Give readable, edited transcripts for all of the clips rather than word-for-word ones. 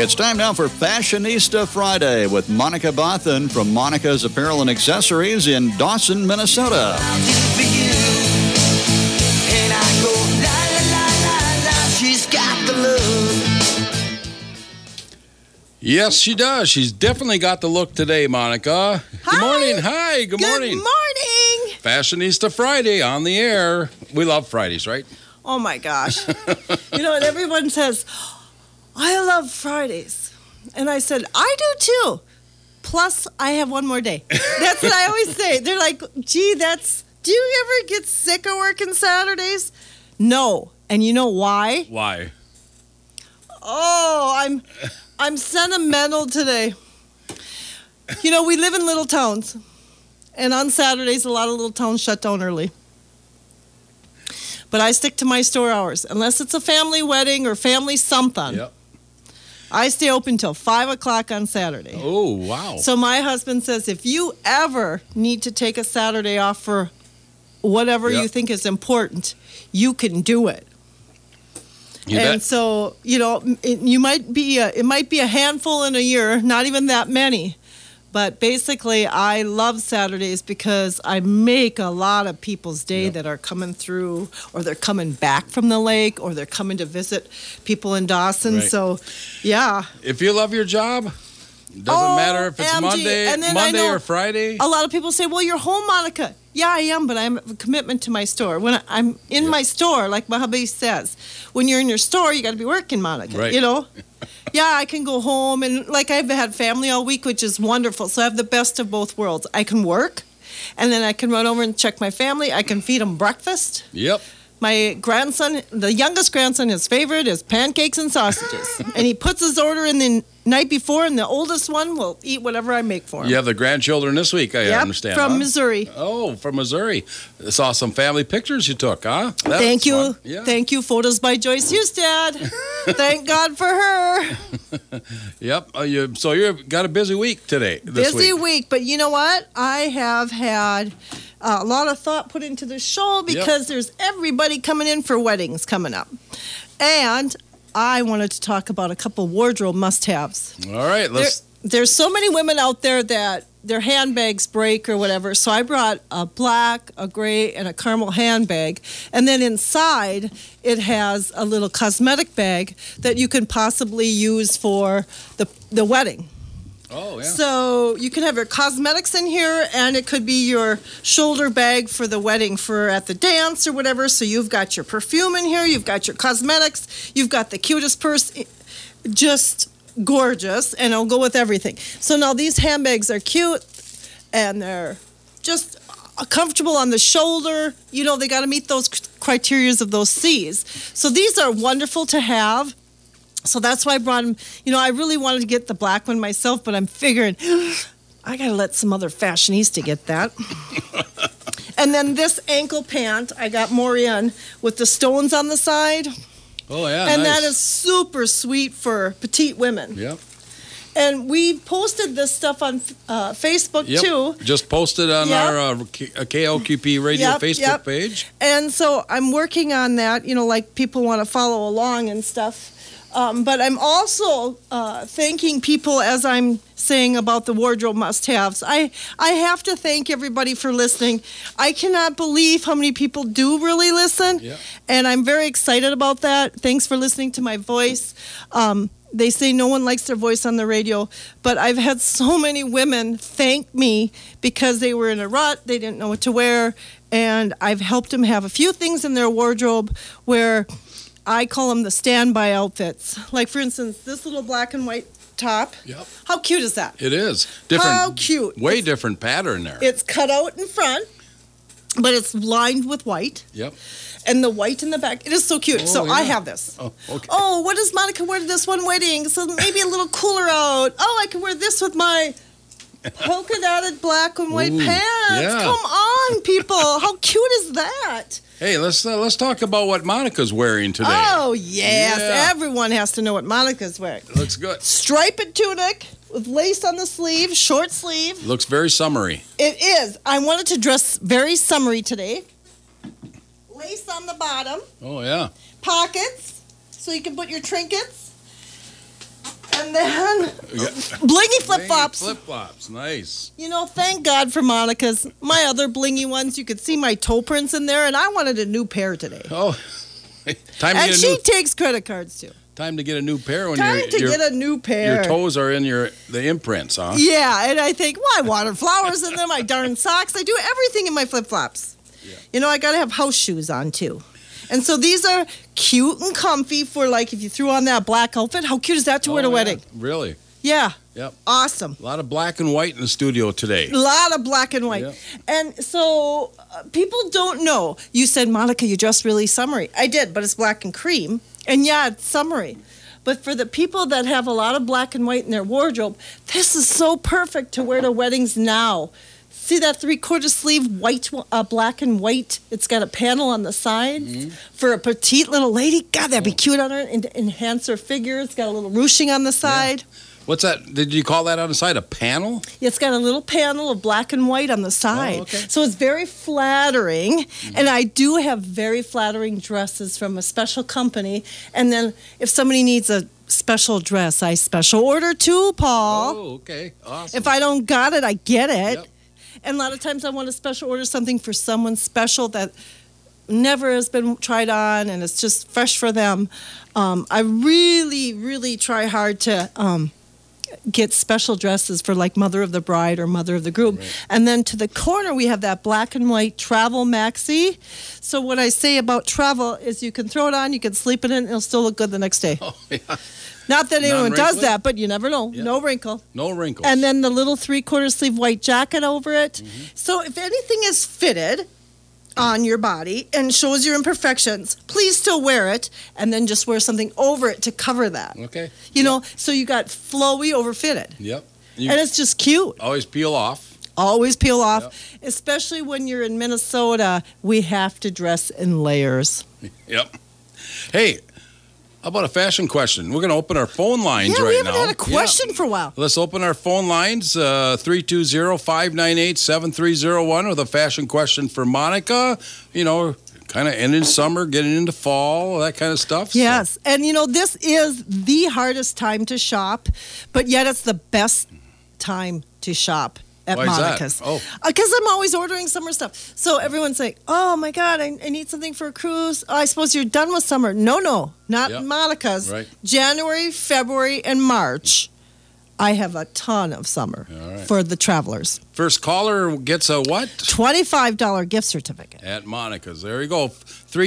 It's time now for Fashionista Friday with Monica Bothan from Monica's Apparel and Accessories in Dawson, Minnesota. Yes, she does. She's definitely got the look today, Monica. Hi. Good morning. Hi, good morning. Good morning. Fashionista Friday on the air. We love Fridays, right? Oh, my gosh. You know, and everyone says, I love Fridays. And I said, I do too. Plus, I have one more day. That's what I always say. They're like, gee, do you ever get sick of working Saturdays? No. And you know why? Why? Oh, I'm sentimental today. You know, we live in little towns. And on Saturdays, a lot of little towns shut down early. But I stick to my store hours. Unless it's a family wedding or family something. Yep. I stay open till 5 o'clock on Saturday. Oh, wow. So my husband says, if you ever need to take a Saturday off for whatever you think is important, you can do it. And so, you know, it might be a handful in a year, not even that many. But basically, I love Saturdays because I make a lot of people's day that are coming through, or they're coming back from the lake, or they're coming to visit people in Dawson. Right. So, yeah. If you love your job, it doesn't matter if it's Monday or Friday. A lot of people say, well, you're home, Monica. Yeah, I am, but I have a commitment to my store. When I'm in my store, like my hubby says, when you're in your store, you got to be working, Monica. Right. You know? Yeah, I can go home, and like I've had family all week, which is wonderful. So I have the best of both worlds. I can work, and then I can run over and check my family. I can feed them breakfast. Yep. My grandson, the youngest grandson, his favorite is pancakes and sausages. And he puts his order in the night before, and the oldest one will eat whatever I make for him. You have the grandchildren this week, I understand. From Missouri. Oh, from Missouri. I saw some family pictures you took, huh? Thank you. Yeah. Thank you. Photos by Joyce Hustad. Thank God for her. Yep. So you've got a busy week today. Busy week, but you know what? I have had a lot of thought put into the show because there's everybody coming in for weddings coming up. And I wanted to talk about a couple wardrobe must-haves. All right, there's so many women out there that their handbags break or whatever, so I brought a black, a gray, and a caramel handbag. And then inside, it has a little cosmetic bag that you can possibly use for the wedding. Oh, yeah. So you can have your cosmetics in here, and it could be your shoulder bag for the wedding for at the dance or whatever. So you've got your perfume in here, you've got your cosmetics, you've got the cutest purse, just gorgeous, and it'll go with everything. So now these handbags are cute, and they're just comfortable on the shoulder. You know, they got to meet those criteria of those C's. So these are wonderful to have. So that's why I brought them. You know, I really wanted to get the black one myself, but I'm figuring I got to let some other fashionista get that. And then this ankle pant, I got more in with the stones on the side. Oh, yeah, and nice. That is super sweet for petite women. Yep. And we posted this stuff on Facebook, too. Just posted on our KLQP radio Facebook page. And so I'm working on that, you know, like people want to follow along and stuff. But I'm also thanking people as I'm saying about the wardrobe must-haves. I have to thank everybody for listening. I cannot believe how many people do really listen, and I'm very excited about that. Thanks for listening to my voice. They say no one likes their voice on the radio, but I've had so many women thank me because they were in a rut, they didn't know what to wear, and I've helped them have a few things in their wardrobe where I call them the standby outfits. Like, for instance, this little black and white top. Yep. How cute is that? It is. Different. How cute. Way different pattern there. It's cut out in front, but it's lined with white. Yep. And the white in the back. It is so cute. I have this. Oh, okay. Oh, what does Monica wear to this one wedding? So maybe a little cooler out. Oh, I can wear this with my polka dotted black and white pants. Yeah. Come on, people. How cute is that? Hey, let's talk about what Monica's wearing today. Oh, yes. Yeah. Everyone has to know what Monica's wearing. Looks good. Striped tunic with lace on the sleeve, short sleeve. Looks very summery. It is. I wanted to dress very summery today. Lace on the bottom. Oh, yeah. Pockets, so you can put your trinkets. And then blingy flip-flops. Flip-flops, nice. You know, thank God for Monica's. My other blingy ones, you could see my toe prints in there, and I wanted a new pair today. Oh, and she takes credit cards too. Time to get a new pair when get a new pair. Your toes are in the imprints, huh? Yeah, and I think, well, I water flowers in them. I darn socks. I do everything in my flip-flops. Yeah. You know, I got to have house shoes on too. And so these are cute and comfy for like if you threw on that black outfit. How cute is that to wear to a wedding? Really? Yeah. Yep. Awesome. A lot of black and white in the studio today. A lot of black and white. Yep. And so people don't know. You said, Monica, you dress really summery. I did, but it's black and cream. And yeah, it's summery. But for the people that have a lot of black and white in their wardrobe, this is so perfect to wear to weddings now. See that 3/4 sleeve white, black and white? It's got a panel on the sides for a petite little lady. God, that'd be cute on her and enhance her figure. It's got a little ruching on the side. Yeah. What's that? Did you call that on the side a panel? Yeah, it's got a little panel of black and white on the side. Oh, okay. So it's very flattering. And I do have very flattering dresses from a special company. And then if somebody needs a special dress, I special order too, Paul. Oh, okay. Awesome. If I don't got it, I get it. Yep. And a lot of times I want to special order something for someone special that never has been tried on and it's just fresh for them. I really, really try hard to get special dresses for like mother of the bride or mother of the groom. Right. And then to the corner, we have that black and white travel maxi. So what I say about travel is you can throw it on, you can sleep in it, and it'll still look good the next day. Oh, yeah. Not that anyone does that, but you never know. Yep. No wrinkle. No wrinkles. And then the little 3/4 sleeve white jacket over it. Mm-hmm. So if anything is fitted on your body and shows your imperfections, please still wear it and then just wear something over it to cover that. Okay. You know, so you got flowy over fitted. Yep. And it's just cute. Always peel off. Always peel off. Yep. Especially when you're in Minnesota, we have to dress in layers. Yep. Hey, how about a fashion question? We're going to open our phone lines right now. Yeah, we haven't had a question for a while. Let's open our phone lines, 320-598-7301 with a fashion question for Monica. You know, kind of ending summer, getting into fall, that kind of stuff. Yes, so. And you know, this is the hardest time to shop, but yet it's the best time to shop. At Why Monica's. Is that? Oh. Because I'm always ordering summer stuff. So everyone's like, oh my God, I need something for a cruise. Oh, I suppose you're done with summer. No, not Monica's. Right. January, February, and March, I have a ton of summer for the travelers. First caller gets a what? $25 gift certificate. At Monica's. There you go.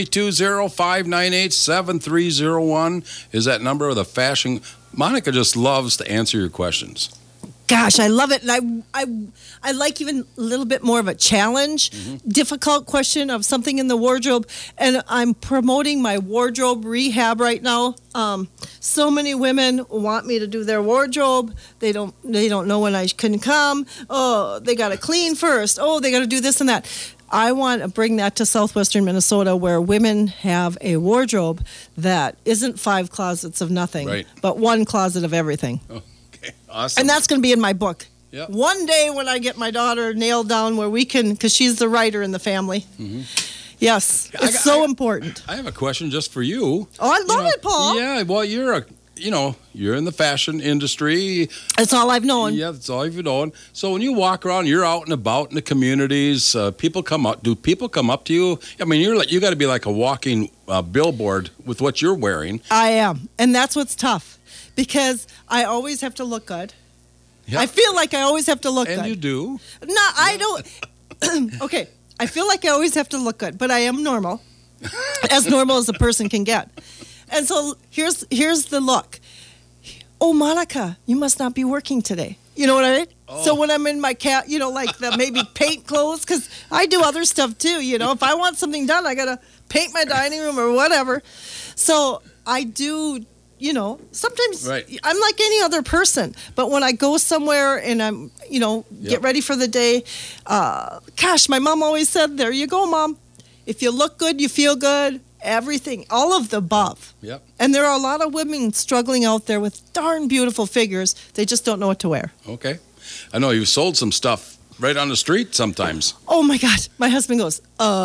320-598-7301 is that number with a fashion. Monica just loves to answer your questions. Gosh, I love it. And I like even a little bit more of a challenge, difficult question of something in the wardrobe. And I'm promoting my wardrobe rehab right now. So many women want me to do their wardrobe. They don't know when I can come. Oh, they got to clean first. Oh, they got to do this and that. I want to bring that to southwestern Minnesota where women have a wardrobe that isn't 5 closets of nothing, but 1 closet of everything. Oh. Awesome. And that's going to be in my book. Yep. One day when I get my daughter nailed down where we can, because she's the writer in the family. Mm-hmm. Yes, it's so important. I have a question just for you. Oh, I love it, Paul. Yeah, well, you're in the fashion industry. That's all I've known. Yeah, that's all you've known. So when you walk around, you're out and about in the communities. People come up. Do people come up to you? I mean, you got to be like a walking billboard with what you're wearing. I am, and that's what's tough. Because I always have to look good. Yep. I feel like I always have to look good. And you do. No, I don't. Okay, I feel like I always have to look good, but I am normal. As normal as a person can get. And so here's the look. Oh, Monica, you must not be working today. You know what I mean? Oh. So when I'm in my like the maybe paint clothes, because I do other stuff too. You know, if I want something done, I got to paint my dining room or whatever. So I do. You know, sometimes I'm like any other person. But when I go somewhere and I'm, get ready for the day, gosh, my mom always said, there you go, Mom. If you look good, you feel good, everything, all of the above. Yep. And there are a lot of women struggling out there with darn beautiful figures. They just don't know what to wear. Okay. I know you've sold some stuff right on the street sometimes. Oh my God. My husband goes,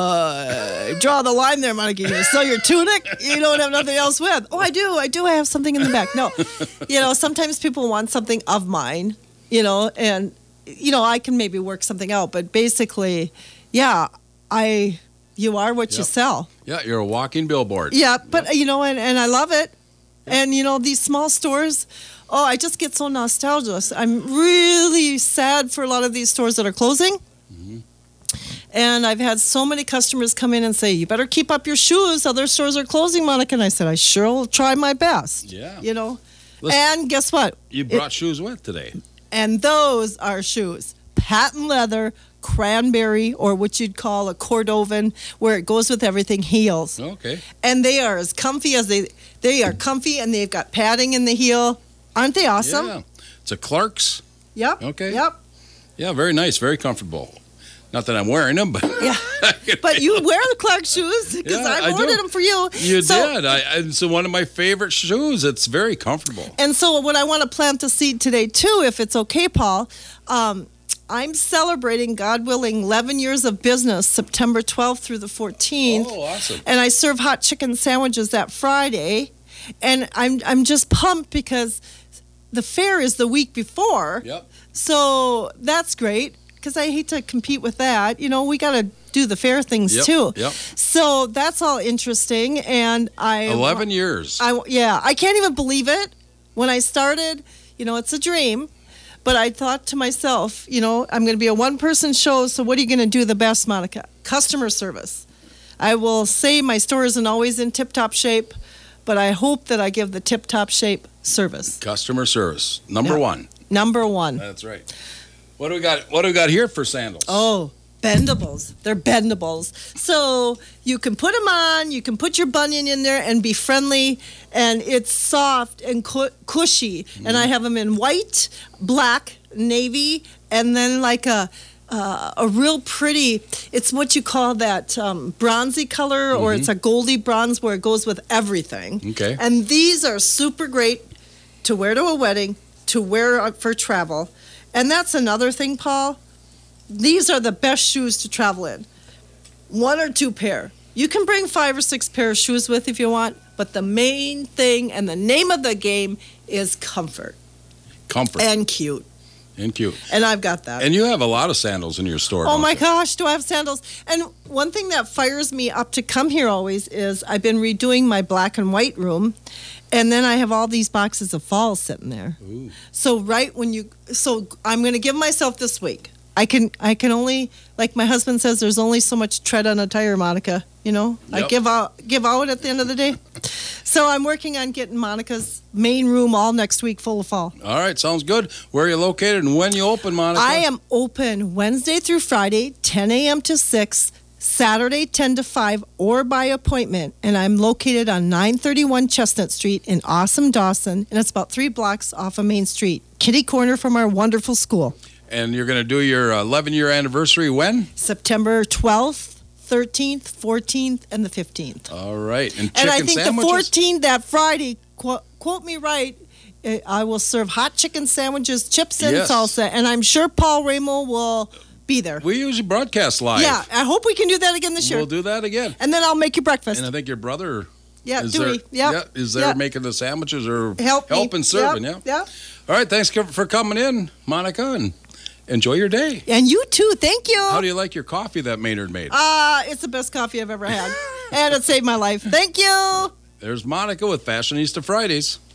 draw the line there, Monica. You sell your tunic? You don't have nothing else with. Oh, I do. I have something in the back. No. Sometimes people want something of mine, and, I can maybe work something out. But basically, yeah, you are what you sell. Yeah, you're a walking billboard. Yeah, but, and I love it. And, these small stores, I just get so nostalgic. I'm really sad for a lot of these stores that are closing. Mm-hmm. And I've had so many customers come in and say, you better keep up your shoes. Other stores are closing, Monica. And I said, I sure will try my best. Yeah. And guess what? You brought shoes with today. And those are shoes. Patent leather, cranberry, or what you'd call a Cordovan, where it goes with everything, heels. Okay. And they are as comfy as they are comfy, and they've got padding in the heel. Aren't they awesome? Yeah. It's a Clark's. Yep. Okay. Yep. Yeah, very nice, very comfortable. Not that I'm wearing them, but yeah. But you wear the Clark shoes because I ordered them for you. You did. It's one of my favorite shoes. It's very comfortable. And so, what I want to plant the seed today too, if it's okay, Paul. I'm celebrating, God willing, 11 years of business, September 12th through the 14th. Oh, awesome! And I serve hot chicken sandwiches that Friday, and I'm just pumped because the fair is the week before. Yep. So that's great. Because I hate to compete with that. We got to do the fair things too. Yep. So that's all interesting. And 11 years. I can't even believe it. When I started, it's a dream. But I thought to myself, I'm going to be a one-person show, so what are you going to do the best, Monica? Customer service. I will say my store isn't always in tip-top shape, but I hope that I give the tip-top shape service. Customer service. Number one. Number one. That's right. What do we got? What do we got here for sandals? Oh, bendables. They're bendables. So you can put them on. You can put your bunion in there and be friendly. And it's soft and cushy. Mm-hmm. And I have them in white, black, navy, and then like a real pretty. It's what you call that bronzy color, or it's a goldy bronze where it goes with everything. Okay. And these are super great to wear to a wedding, to wear for travel. And that's another thing, Paul. These are the best shoes to travel in. 1 or 2 pair. You can bring 5 or 6 pair of shoes with if you want, but the main thing and the name of the game is comfort. Comfort. And cute. And cute. And I've got that. And you have a lot of sandals in your store. Oh my gosh, do I have sandals? And one thing that fires me up to come here always is I've been redoing my black and white room. And then I have all these boxes of falls sitting there. Ooh. So I'm going to give myself this week. I can only, like my husband says, there's only so much tread on a tire, Monica. Yep. I give out at the end of the day. So I'm working on getting Monica's main room all next week full of fall. All right, sounds good. Where are you located and when you open, Monica? I am open Wednesday through Friday, 10 a.m. to 6. Saturday 10 to 5 or by appointment, and I'm located on 931 Chestnut Street in Awesome, Dawson, and it's about 3 blocks off of Main Street, kitty corner from our wonderful school. And you're going to do your 11-year anniversary when? September 12th, 13th, 14th, and the 15th. All right. And I think sandwiches? the 14th, that Friday, quote me right, I will serve hot chicken sandwiches, chips, and salsa, and I'm sure Paul Ramo will be there. We usually broadcast live. Yeah, I hope we can do that again this year. We'll do that again. And then I'll make you breakfast. And I think your brother is there making the sandwiches or helping serving, Yep. All right, thanks for coming in, Monica, and enjoy your day. And you too, thank you. How do you like your coffee that Maynard made? It's the best coffee I've ever had. And it saved my life. Thank you. There's Monica with Fashionista Fridays.